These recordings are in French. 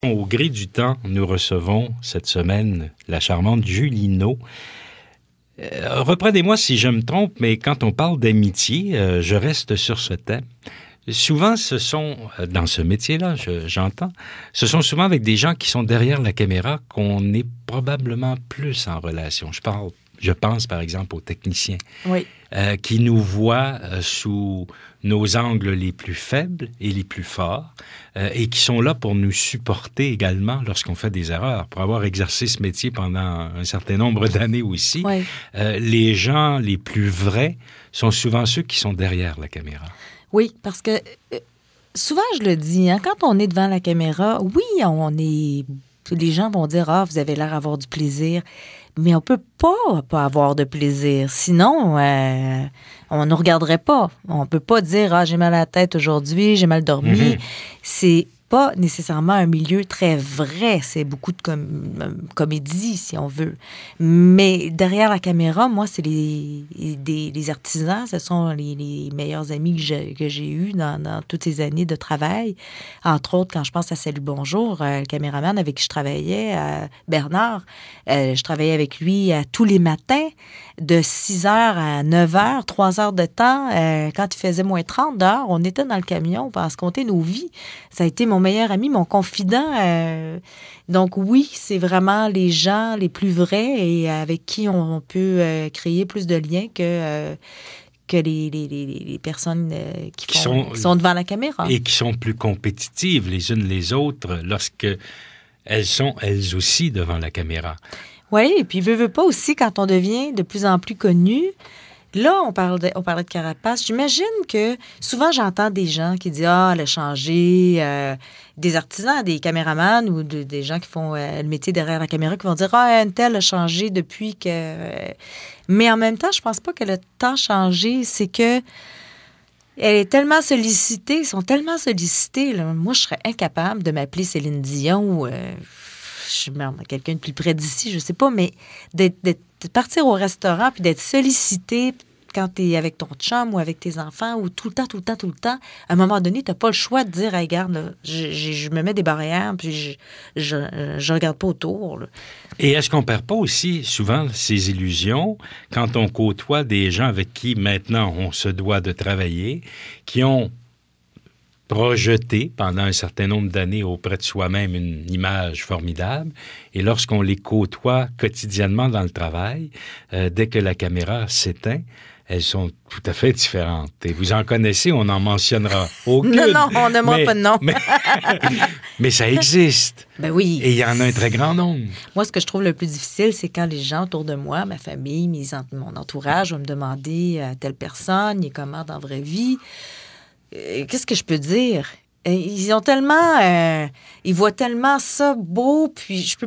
Au gré du temps, nous recevons cette semaine la charmante Julie Naud. Reprenez-moi si je me trompe, mais quand on parle d'amitié, je reste sur ce thème. Souvent, ce sont, dans ce métier-là, j'entends, ce sont souvent avec des gens qui sont derrière la caméra qu'on est probablement plus en relation. Je pense par exemple aux techniciens qui nous voient sous nos angles les plus faibles et les plus forts et qui sont là pour nous supporter également lorsqu'on fait des erreurs. Pour avoir exercé ce métier pendant un certain nombre d'années aussi, les gens les plus vrais sont souvent ceux qui sont derrière la caméra. Oui, parce que souvent je le dis, quand on est devant la caméra, les gens vont dire « Ah, vous avez l'air d'avoir du plaisir », mais on peut pas avoir de plaisir. Sinon, on ne nous regarderait pas. On peut pas dire « Ah, j'ai mal à la tête aujourd'hui, j'ai mal dormi ». C'est pas nécessairement un milieu très vrai. C'est beaucoup de comédie, si on veut. Mais derrière la caméra, moi, c'est les artisans. Ce sont les meilleurs amis que j'ai eus dans toutes ces années de travail. Entre autres, quand je pense à Salut Bonjour, le caméraman avec qui je travaillais, Bernard, je travaillais avec lui tous les matins, de 6 heures à 9 heures, 3 heures de temps. Quand il faisait moins 30 dehors, on était dans le camion pour se compter nos vies. Ça a été mon meilleur ami, mon confident. Donc oui, c'est vraiment les gens les plus vrais et avec qui on peut créer plus de liens que les personnes qui sont devant la caméra. Et qui sont plus compétitives les unes les autres lorsqu'elles sont elles aussi devant la caméra. Oui, et puis veut pas aussi, quand on devient de plus en plus connu, là, on parlait de carapace. J'imagine que souvent, j'entends des gens qui disent « Ah, elle a changé des artisans, des caméramans ou des gens qui font le métier derrière la caméra qui vont dire « Ah, une telle a changé depuis que... » Mais en même temps, je pense pas qu'elle a tant changé. C'est que elle est tellement sollicitée, ils sont tellement sollicités. Là. Moi, je serais incapable de m'appeler Céline Dion ou... quelqu'un de plus près d'ici, je sais pas, mais de partir au restaurant puis d'être sollicité quand tu es avec ton chum ou avec tes enfants ou tout le temps, à un moment donné, tu n'as pas le choix de dire hey, « regarde, là, je me mets des barrières puis je regarde pas autour. » Et est-ce qu'on perd pas aussi souvent ces illusions quand on côtoie des gens avec qui maintenant on se doit de travailler, qui ont projeter pendant un certain nombre d'années auprès de soi-même une image formidable. Et lorsqu'on les côtoie quotidiennement dans le travail, dès que la caméra s'éteint, elles sont tout à fait différentes. Et vous en connaissez, on n'en mentionnera aucune. Non, on ne pas de nom. Mais ça existe. Ben oui. Et il y en a un très grand nombre. Moi, ce que je trouve le plus difficile, c'est quand les gens autour de moi, ma famille, mon entourage, vont me demander à telle personne, il est comment dans la vraie vie. Qu'est-ce que je peux dire? Ils ont tellement... ils voient tellement ça beau, puis je peux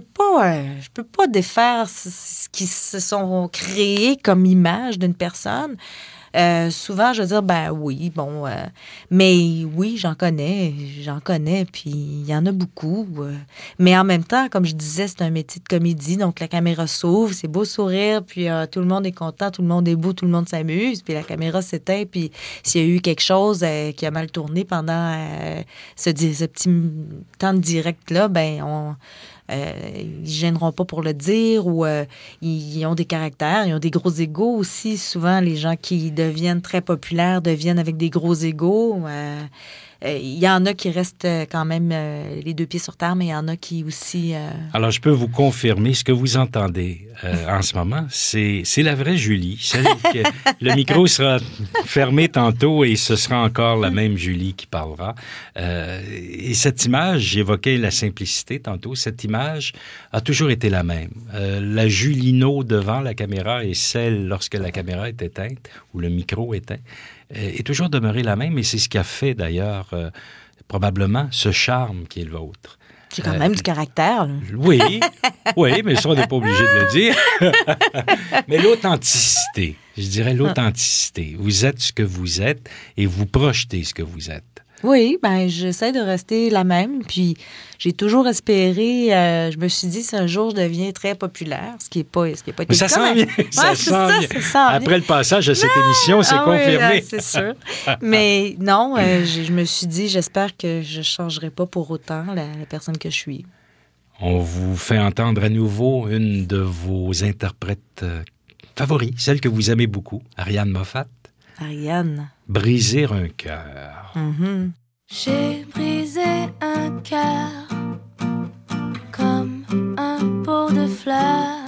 pas défaire ce qu'ils se sont créés comme image d'une personne. Souvent, je veux dire, ben oui, bon... mais oui, j'en connais, puis il y en a beaucoup. Mais en même temps, comme je disais, c'est un métier de comédie, donc la caméra s'ouvre, c'est beau sourire, puis tout le monde est content, tout le monde est beau, tout le monde s'amuse, puis la caméra s'éteint, puis s'il y a eu quelque chose qui a mal tourné pendant ce petit temps de direct-là, ben ils ne gêneront pas pour le dire ou ils ont des caractères, ils ont des gros égos aussi. Souvent, les gens qui deviennent très populaires deviennent avec des gros égos. Il y en a qui restent quand même les deux pieds sur terre, mais il y en a qui aussi... Alors, je peux vous confirmer, ce que vous entendez en ce moment, c'est la vraie Julie. Celle que le micro sera fermé tantôt et ce sera encore la même Julie qui parlera. Et cette image, j'évoquais la simplicité tantôt, cette image a toujours été la même. La Julie Naud devant la caméra et celle lorsque la caméra est éteinte ou le micro éteint est toujours demeurée la même et c'est ce qui a fait d'ailleurs probablement ce charme qui est le vôtre. J'ai quand même du caractère. Là. Oui, mais ça, on n'est pas obligé de le dire. Mais l'authenticité, je dirais l'authenticité. Vous êtes ce que vous êtes et vous projetez ce que vous êtes. Oui, ben j'essaie de rester la même. Puis j'ai toujours espéré. Je me suis dit, si un jour je deviens très populaire, ce qui n'est pas, été Mais ça sent bien. Ça sent bien. Ça sent Après le passage de cette émission, c'est confirmé. Oui, c'est sûr. Mais non, je me suis dit, j'espère que je ne changerai pas pour autant la personne que je suis. On vous fait entendre à nouveau une de vos interprètes favoris, celle que vous aimez beaucoup, Ariane Moffat. Ariane. Briser un cœur. Mm-hmm. J'ai brisé un cœur comme un pot de fleurs.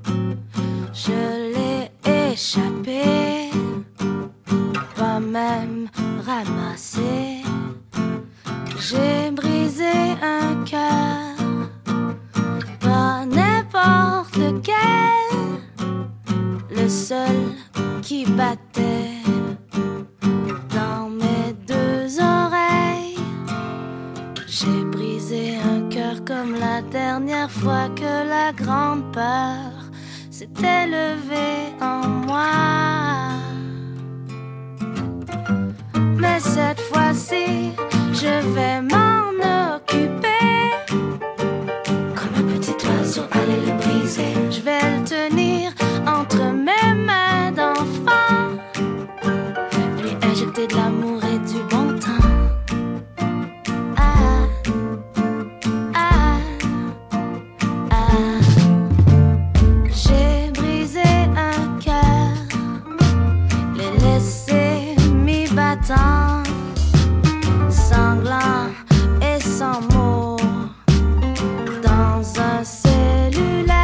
Je l'ai échappé, pas même ramassé. J'ai brisé un cœur, pas n'importe lequel, le seul qui battait dans mes deux oreilles. J'ai brisé un cœur comme la dernière fois que la grande peur s'était levée en moi. Mais cette fois-ci, je vais m'en occuper. Comme un petit oiseau, aller le briser. Je vais le tenir entre mes mains d'enfant, lui injecter de l'amour et du bon temps. Ah, ah, ah. J'ai brisé un cœur, l'ai laissé mi-battant, sanglant et sans mots, dans un cellulaire.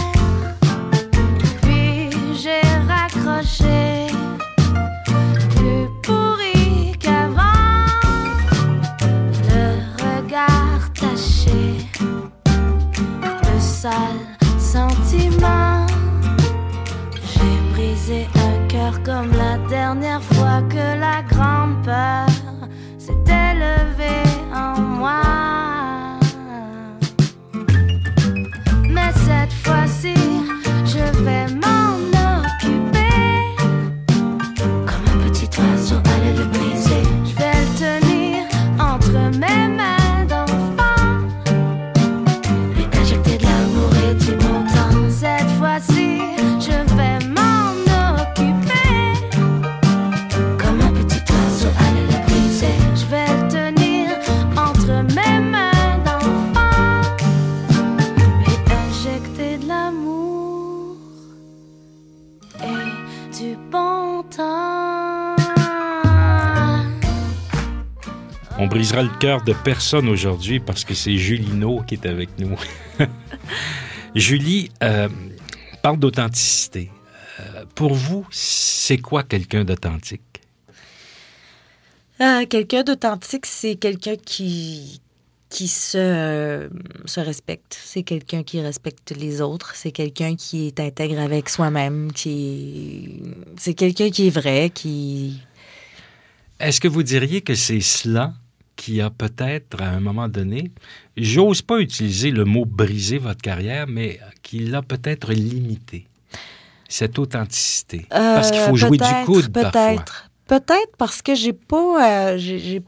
Puis j'ai raccroché, plus pourri qu'avant, le regard taché de sales sentiments. J'ai brisé un cœur comme la dernière fois que la grande peur s'était levée en moi. Mais cette fois-ci, je vais m'en occuper. Comme un petit oiseau, aller le briser. Je vais le tenir entre mes mains d'enfant, lui injecter de l'amour et du bon temps. Cette fois-ci, je vais m'en occuper. Comme un petit oiseau, aller le briser. Je vais le tenir entre mes mains d'enfant, lui injecter de l'amour et du bon temps. On brisera le cœur de personne aujourd'hui parce que c'est Julie No qui est avec nous. Julie, parle d'authenticité. Pour vous, c'est quoi quelqu'un d'authentique? Quelqu'un d'authentique, c'est quelqu'un qui se respecte. C'est quelqu'un qui respecte les autres. C'est quelqu'un qui est intègre avec soi-même. C'est quelqu'un qui est vrai, qui... Est-ce que vous diriez que c'est cela qui a peut-être, à un moment donné, j'ose pas utiliser le mot « briser votre carrière », mais qui l'a peut-être limité, cette authenticité? Parce qu'il faut jouer du coude parfois. Peut-être parce que j'ai pas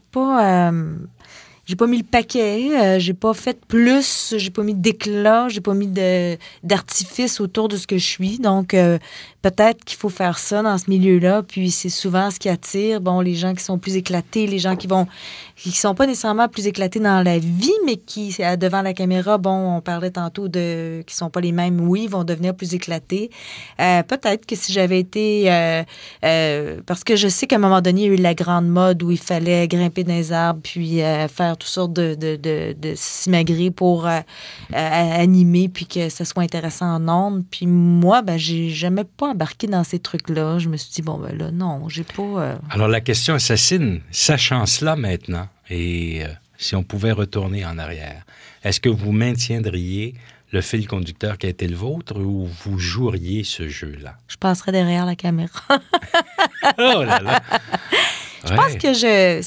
mis le paquet, j'ai pas fait plus, j'ai pas mis d'éclat, j'ai pas mis d'artifice autour de ce que je suis. Donc, peut-être qu'il faut faire ça dans ce milieu-là. Puis, c'est souvent ce qui attire, les gens qui sont plus éclatés, les gens qui sont pas nécessairement plus éclatés dans la vie, mais qui, devant la caméra, on parlait tantôt qui sont pas les mêmes, oui, vont devenir plus éclatés. Peut-être que si j'avais été... parce que je sais qu'à un moment donné, il y a eu la grande mode où il fallait grimper dans les arbres puis faire toutes sortes de simagrées pour animer puis que ça soit intéressant en ondes. Puis moi, j'ai jamais pas embarqué dans ces trucs-là. Je me suis dit, là, non, j'ai pas... Alors, la question assassine, sachant cela maintenant, et si on pouvait retourner en arrière, est-ce que vous maintiendriez le fil conducteur qui a été le vôtre ou vous joueriez ce jeu-là? Je passerais derrière la caméra. Oh là là! Je pense que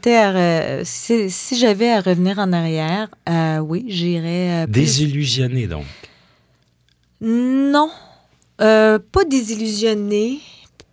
si j'avais à revenir en arrière, oui, j'irais... Désillusionné, donc? Non, pas désillusionné.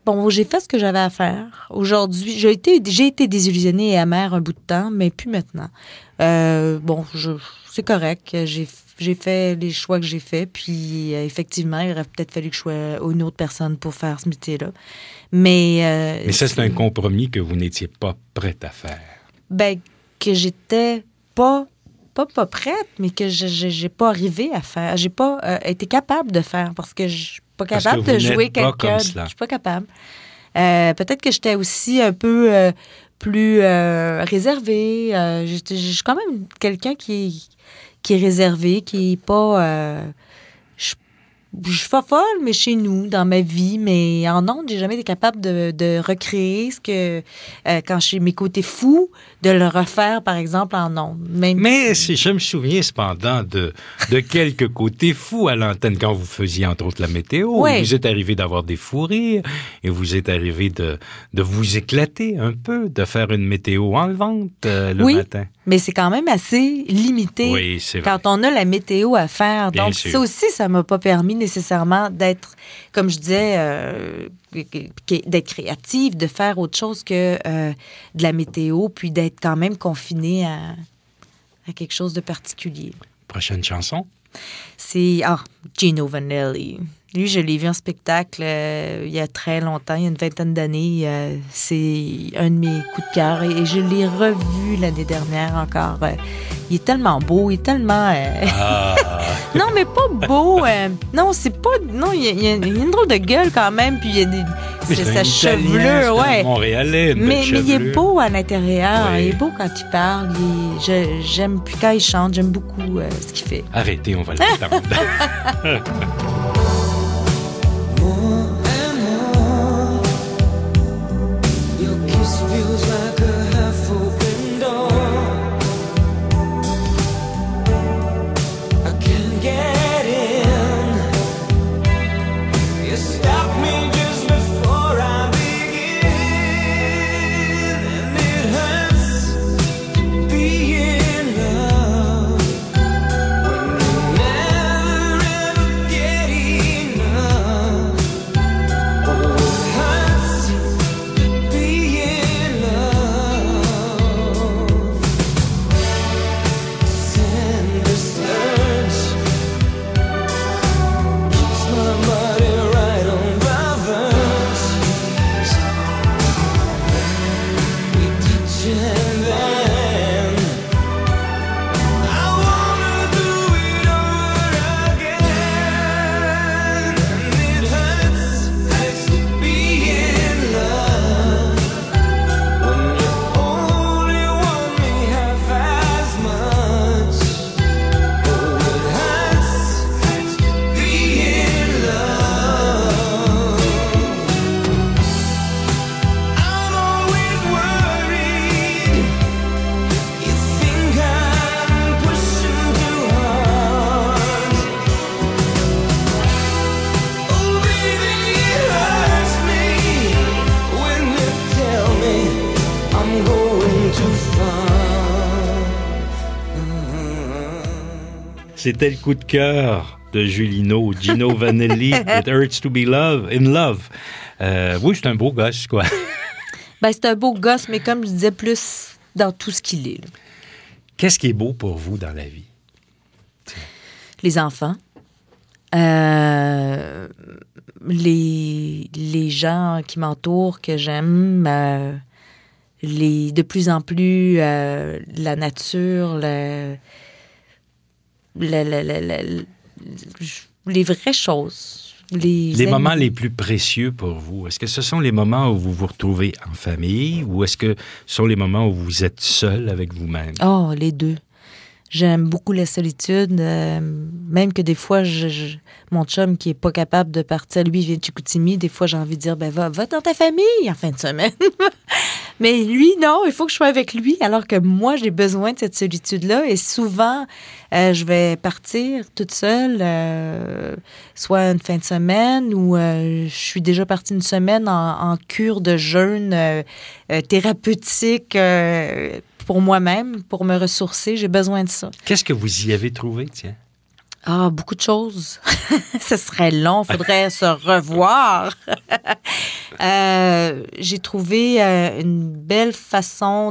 bon, j'ai fait ce que j'avais à faire. Aujourd'hui, j'ai été désillusionnée et amère un bout de temps, mais plus maintenant. Bon, c'est correct. J'ai fait les choix que j'ai faits, puis effectivement, il aurait peut-être fallu que je sois une autre personne pour faire ce métier-là. Mais ça, c'est un compromis que vous n'étiez pas prête à faire. Ben, que j'étais pas prête, mais que j'ai pas arrivé à faire. J'ai pas été capable de faire parce que je suis pas capable de jouer quelqu'un. Je suis pas capable. Peut-être que j'étais aussi un peu plus réservée. Je suis quand même quelqu'un qui est réservé, qui est pas... je suis pas folle, mais chez nous, dans ma vie, mais en ondes, j'ai jamais été capable de recréer ce que, quand j'ai mes côtés fous, de le refaire, par exemple, en ondes. Mais je me souviens cependant de quelques côtés fous à l'antenne quand vous faisiez, entre autres, la météo. Oui. Vous êtes arrivé d'avoir des fous rires et vous êtes arrivé de vous éclater un peu, de faire une météo enlevante le matin. Mais c'est quand même assez limité quand on a la météo à faire. Bien donc, sûr. ça aussi, ça m'a pas permis nécessairement d'être, comme je disais, d'être créative, de faire autre chose que de la météo, puis d'être quand même confinée à quelque chose de particulier. Prochaine chanson? C'est Gino Vanelli. Lui, je l'ai vu en spectacle il y a très longtemps, il y a une vingtaine d'années. C'est un de mes coups de cœur et je l'ai revu l'année dernière encore. Il est tellement beau, il est tellement... Non, mais pas beau. Non, c'est pas... Non, il y a une drôle de gueule quand même, puis il y a sa chevelure, ouais. Montréalais, mais il est beau à l'intérieur, il est beau quand il parle. J'aime, puis quand il chante, j'aime beaucoup ce qu'il fait. Arrêtez, on va l'entendre. Feels like a half-open door. I can't get in. You stop me just before I begin, and it hurts to be in love when you never ever get enough. Oh, it hurts to be in love. Tender surge keeps my body right on my verge. We touch and then I wanna do it over again. And it hurts to be in love when you only want me half as much. Oh, it hurts to be in love. I'm always worried. You think I'm pushing too hard. Oh, baby, it hurts me when you tell me I'm going too far. C'était le coup de cœur de Gino Vanelli. It hurts to be in love. Oui, c'est un beau gosse, quoi. Ben, c'est un beau gosse, mais comme je disais, plus dans tout ce qu'il est. Là. Qu'est-ce qui est beau pour vous dans la vie? Les enfants, les gens qui m'entourent, que j'aime, de plus en plus la nature, les vraies choses. Les moments les plus précieux pour vous, est-ce que ce sont les moments où vous vous retrouvez en famille ou est-ce que ce sont les moments où vous êtes seul avec vous-même? Oh, les deux. J'aime beaucoup la solitude, même que des fois, mon chum qui est pas capable de partir, lui, il vient de Chicoutimi, des fois, j'ai envie de dire, ben va dans ta famille en fin de semaine. Mais lui, non, il faut que je sois avec lui, alors que moi, j'ai besoin de cette solitude-là. Et souvent, je vais partir toute seule, soit une fin de semaine ou je suis déjà partie une semaine en cure de jeûne thérapeutique pour moi-même, pour me ressourcer. J'ai besoin de ça. Qu'est-ce que vous y avez trouvé, tiens? Ah, beaucoup de choses. Ce serait long, faudrait se revoir. J'ai trouvé une belle façon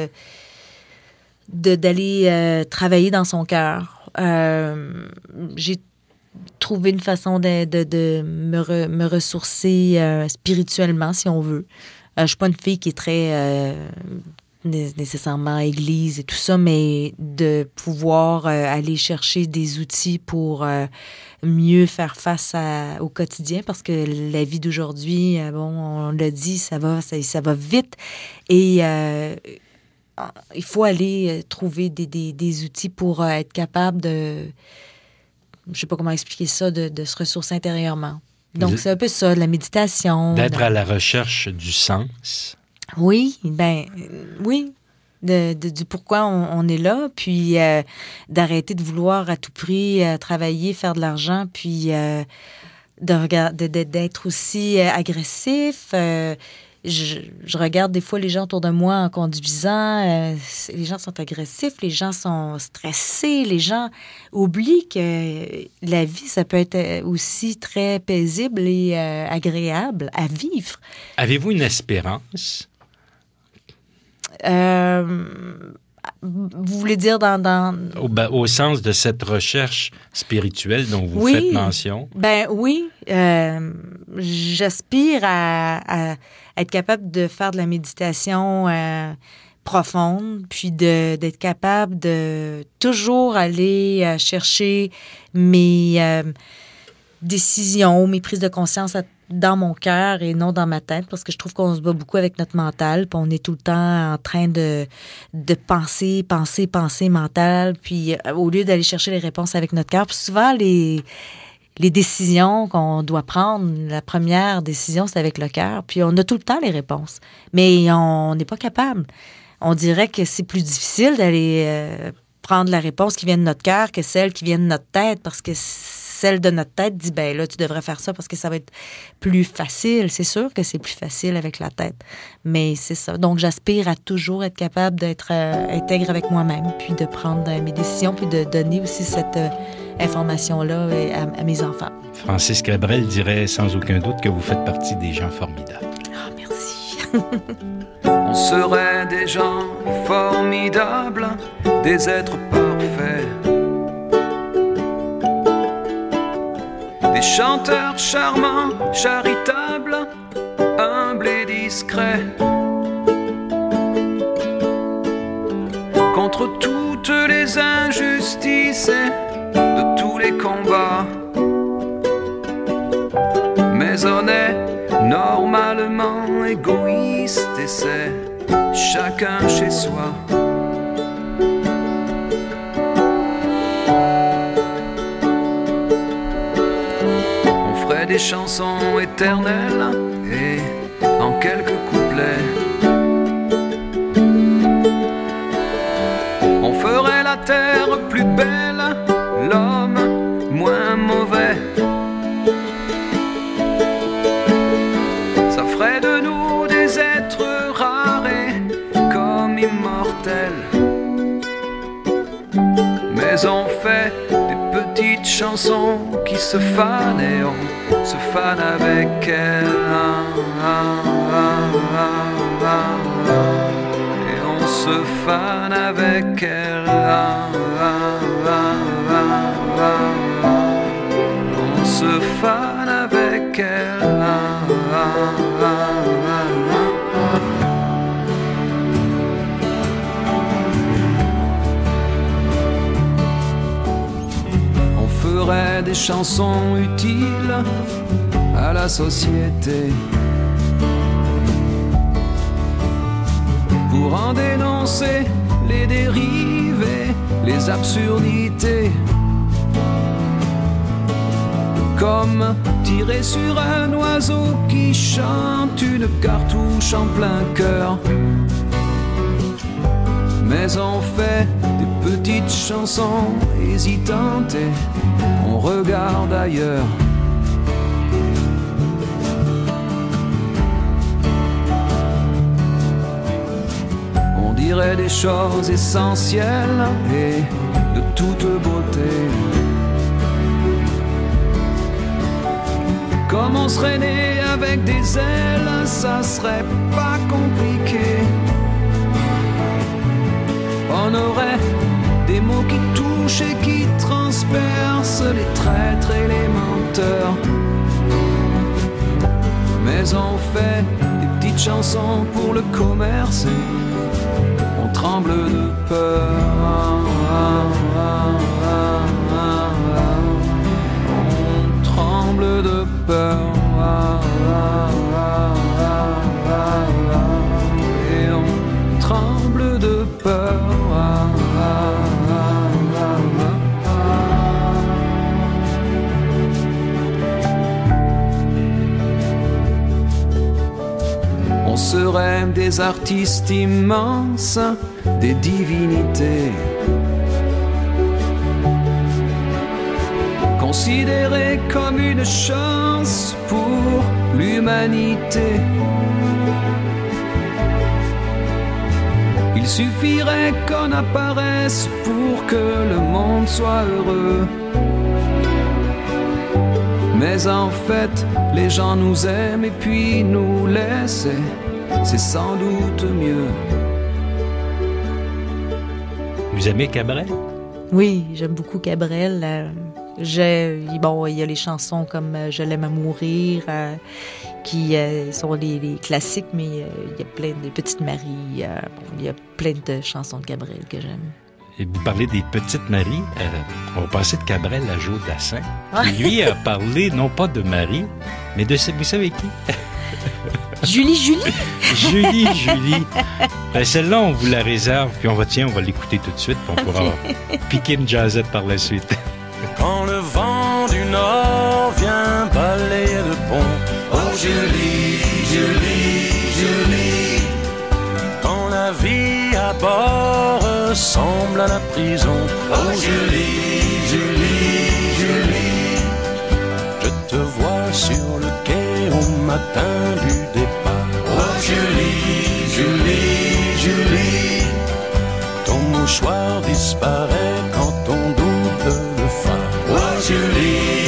d'aller travailler dans son cœur. J'ai trouvé une façon de me ressourcer spirituellement, si on veut. Je suis pas une fille qui est très nécessairement église et tout ça, mais de pouvoir aller chercher des outils pour mieux faire face au quotidien, parce que la vie d'aujourd'hui, on l'a dit, ça va vite, et il faut aller trouver des outils pour être capable de, je sais pas comment expliquer ça, de se ressourcer intérieurement. Donc, c'est un peu ça, de la méditation. D'être à la recherche du sens. Oui, oui, du pourquoi on est là, puis d'arrêter de vouloir à tout prix travailler, faire de l'argent, puis d'être aussi agressif. Je regarde des fois les gens autour de moi en conduisant. Les gens sont agressifs, les gens sont stressés, les gens oublient que la vie, ça peut être aussi très paisible et agréable à vivre. Avez-vous une espérance? Vous voulez dire Au sens de cette recherche spirituelle dont vous faites mention? Oui. J'aspire à être capable de faire de la méditation profonde, puis d'être capable de toujours aller chercher mes décisions, mes prises de conscience dans mon cœur et non dans ma tête, parce que je trouve qu'on se bat beaucoup avec notre mental, puis on est tout le temps en train de penser mental, puis au lieu d'aller chercher les réponses avec notre cœur. Puis souvent, les décisions qu'on doit prendre, la première décision, c'est avec le cœur, puis on a tout le temps les réponses, mais on n'est pas capable. On dirait que c'est plus difficile d'aller prendre la réponse qui vient de notre cœur que celle qui vient de notre tête, parce que celle de notre tête dit, là, tu devrais faire ça parce que ça va être plus facile. C'est sûr que c'est plus facile avec la tête, mais c'est ça. Donc, j'aspire à toujours être capable d'être intègre avec moi-même, puis de prendre mes décisions, puis de donner aussi cette information-là à mes enfants. Francis Cabrel dirait sans aucun doute que vous faites partie des gens formidables. Ah, merci. On serait des gens formidables, des êtres parfaits, des chanteurs charmants, charitables, humbles et discrets. Contre toutes les injustices et de tous les combats. Mais on est normalement égoïste et c'est chacun chez soi. Des chansons éternelles et en quelques couplets on ferait la terre plus belle, l'homme moins mauvais. Ça ferait de nous des êtres rares et comme immortels. Mais on fait des petites chansons qui se fanent et on se fane avec elles. Et on se fane avec elles. On se fane avec elles. Des chansons utiles à la société pour en dénoncer les dérives et les absurdités, comme tirer sur un oiseau qui chante une cartouche en plein cœur. Mais on fait des petites chansons hésitantes et on regarde ailleurs. On dirait des choses essentielles et de toute beauté, comme on serait né avec des ailes ça serait pas compliqué. On aurait des mots qui touchent et qui transpercent les traîtres et les menteurs. Mais on fait des petites chansons pour le commerce et on tremble de peur. On tremble de peur. Et on tremble de peur. On serait des artistes immenses, des divinités, considérés comme une chance pour l'humanité. Il suffirait qu'on apparaisse pour que le monde soit heureux. Mais en fait, les gens nous aiment et puis nous laissent, et c'est sans doute mieux. Vous aimez Cabrel? Oui, j'aime beaucoup Cabrel. Bon, il y a les chansons comme Je l'aime à mourir, qui sont les classiques, mais il y a plein de Petites Maries. Il y a plein de chansons de Cabrel que j'aime. Et vous parlez des Petites Maries. On va passer de Cabrel à Joe Dassin, qui lui a parlé non pas de Marie, mais de... Vous savez qui? Julie! Julie. Ben, celle-là, on vous la réserve, puis on va l'écouter tout de suite, puis on pourra piquer une jazzette par la suite. Quand le vent du nord vient balayer le pont, oh Julie, quand la vie à bord ressemble à la prison, oh Julie, je te vois sur le quai au matin du départ, oh Julie, ton mouchoir disparaît quand on double le phare, oh Julie,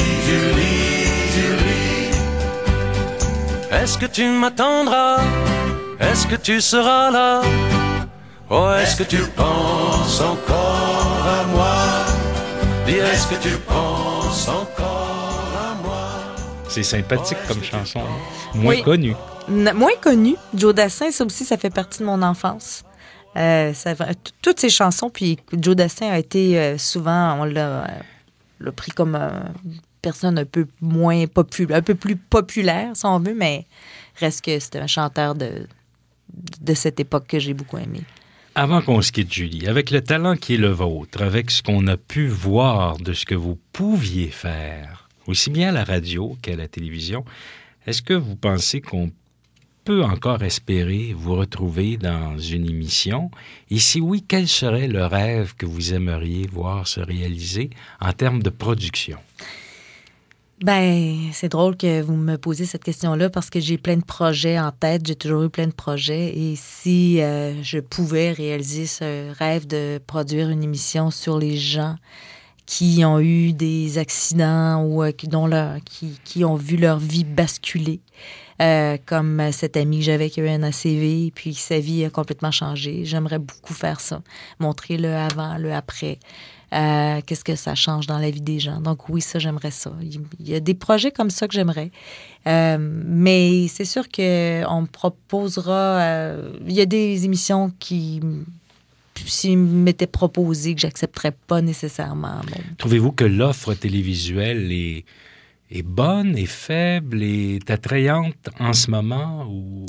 est-ce que tu m'attendras? Est-ce que tu seras là? Oh, est-ce que tu penses encore à moi? Dis, est-ce que tu penses encore à moi? C'est sympathique comme chanson, moins connue. Moins connue. Joe Dassin, ça aussi, ça fait partie de mon enfance. Toutes ces chansons, puis Joe Dassin a été souvent, on l'a pris comme personne un peu moins populaire, un peu plus populaire, si on veut, mais reste que c'était un chanteur de cette époque que j'ai beaucoup aimé. Avant qu'on se quitte, Julie, avec le talent qui est le vôtre, avec ce qu'on a pu voir de ce que vous pouviez faire, aussi bien à la radio qu'à la télévision, est-ce que vous pensez qu'on peut encore espérer vous retrouver dans une émission? Et si oui, quel serait le rêve que vous aimeriez voir se réaliser en termes de production? Ben, c'est drôle que vous me posiez cette question-là parce que j'ai plein de projets en tête. J'ai toujours eu plein de projets. Et si je pouvais réaliser ce rêve de produire une émission sur les gens qui ont eu des accidents ou qui ont vu leur vie basculer, comme cet ami que j'avais qui a eu un ACV, puis sa vie a complètement changé. J'aimerais beaucoup faire ça. Montrer le avant, le après. Qu'est-ce que ça change dans la vie des gens. Donc oui, ça, j'aimerais ça. Il y a des projets comme ça que j'aimerais. Mais c'est sûr qu'on me proposera... il y a des émissions qui, s'ils m'étaient proposées, que j'accepterais pas nécessairement. Bon. Trouvez-vous que l'offre télévisuelle est bonne, est faible, est attrayante en ce moment? Ou...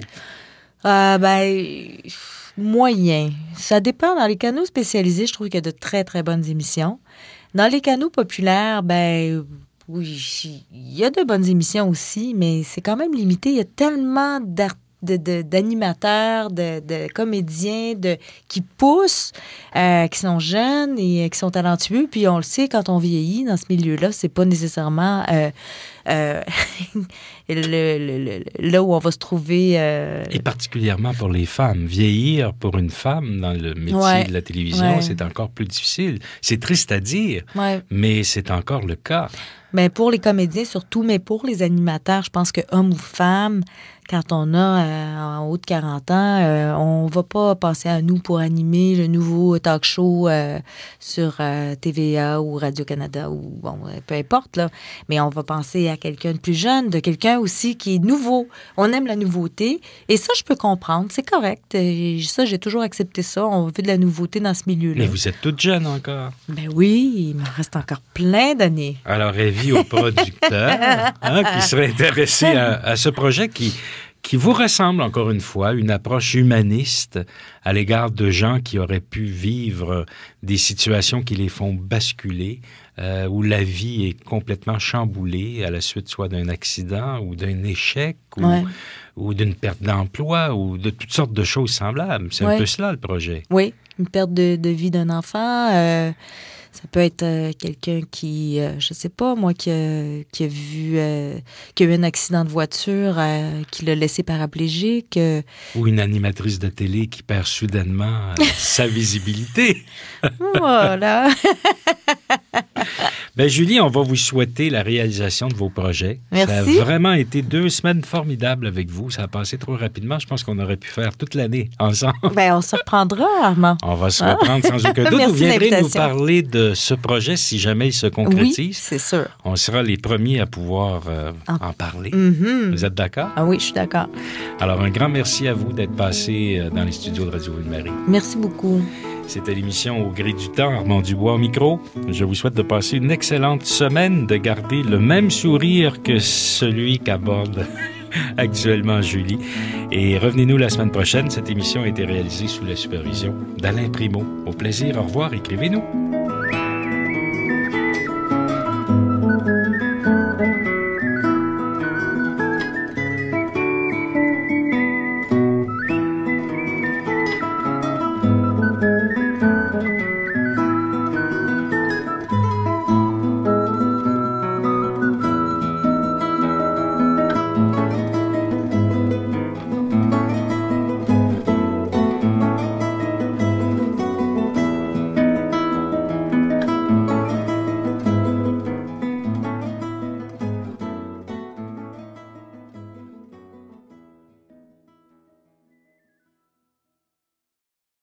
Moyen. Ça dépend. Dans les canaux spécialisés, je trouve qu'il y a de très, très bonnes émissions. Dans les canaux populaires, oui, il y a de bonnes émissions aussi, mais c'est quand même limité. Il y a tellement d'animateurs, de comédiens qui poussent, qui sont jeunes et qui sont talentueux. Puis on le sait, quand on vieillit dans ce milieu-là, c'est pas nécessairement là où on va se trouver... Et particulièrement pour les femmes. Vieillir pour une femme dans le métier de la télévision, c'est encore plus difficile. C'est triste à dire, mais c'est encore le cas. Mais pour les comédiens surtout, mais pour les animateurs, je pense que homme ou femme, quand on a en haut de 40 ans, on va pas penser à nous pour animer le nouveau talk show sur TVA ou Radio-Canada ou bon, peu importe, là. Mais on va penser à quelqu'un de plus jeune, de quelqu'un aussi qui est nouveau. On aime la nouveauté et ça, je peux comprendre. C'est correct. Et ça, j'ai toujours accepté ça. On veut de la nouveauté dans ce milieu-là. Mais vous êtes toute jeune encore. Ben oui, il me reste encore plein d'années. Alors, avis aux producteurs qui seraient intéressés à ce projet qui vous ressemble, encore une fois, une approche humaniste à l'égard de gens qui auraient pu vivre des situations qui les font basculer, où la vie est complètement chamboulée à la suite soit d'un accident ou d'un échec ou d'une perte d'emploi ou de toutes sortes de choses semblables. C'est un peu cela, le projet. Oui, une perte de vie d'un enfant. Ça peut être quelqu'un qui, je sais pas, moi, qui a eu un accident de voiture, qui l'a laissé paraplégique. Ou une animatrice de télé qui perd soudainement sa visibilité. Voilà. Ben, Julie, on va vous souhaiter la réalisation de vos projets. Merci. Ça a vraiment été 2 semaines formidables avec vous. Ça a passé trop rapidement. Je pense qu'on aurait pu faire toute l'année ensemble. Ben, on se reprendra, Armand. On va se reprendre sans aucun doute. Vous viendrez nous parler de ce projet si jamais il se concrétise. Oui, c'est sûr. On sera les premiers à pouvoir en parler. Mm-hmm. Vous êtes d'accord? Ah oui, je suis d'accord. Alors, un grand merci à vous d'être passé dans les studios de Radio Ville-Marie. Merci beaucoup. C'était l'émission Au gré du temps, Armand Dubois au micro. Je vous souhaite de passer une excellente semaine, de garder le même sourire que celui qu'aborde actuellement Julie. Et revenez-nous la semaine prochaine. Cette émission a été réalisée sous la supervision d'Alain Primo. Au plaisir, au revoir, écrivez-nous.